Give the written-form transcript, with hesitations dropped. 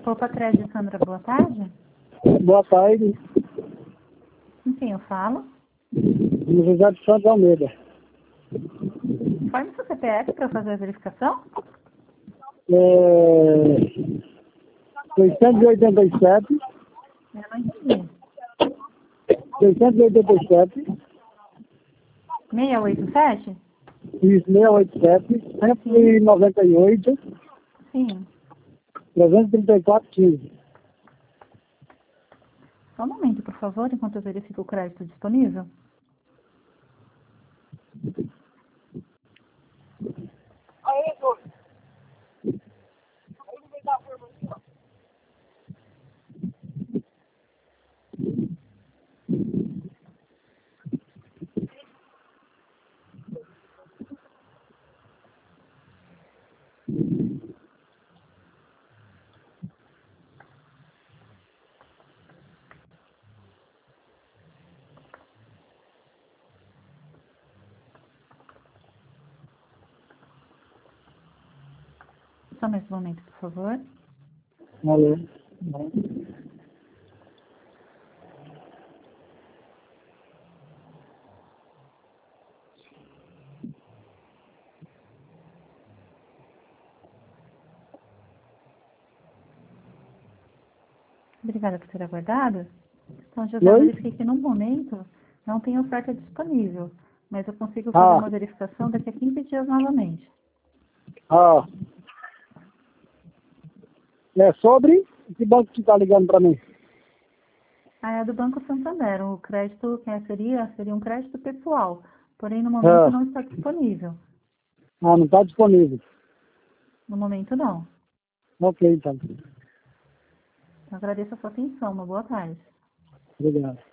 Poupa Crédito, Sandra, boa tarde. Boa tarde, Com quem eu falo? José de Santos Almeida. Informe seu CPF para eu fazer a verificação. 687, Eu não entendi. 687, 687? isso, 687, 198, Sim. 334, 15. Só um momento, por favor, enquanto eu verifico o crédito disponível. Só mais um momento, por favor. Valeu. Obrigada por ter aguardado. Então, José, eu Oi? verifiquei que no momento não tem oferta disponível, mas eu consigo fazer uma verificação daqui a 15 dias novamente. É sobre que banco que está ligando para mim? Ah, é do Banco Santander. O crédito seria um crédito pessoal, porém no momento não está disponível. Não está disponível. No momento não. Ok, então. Eu agradeço a sua atenção. Uma boa tarde. Obrigado.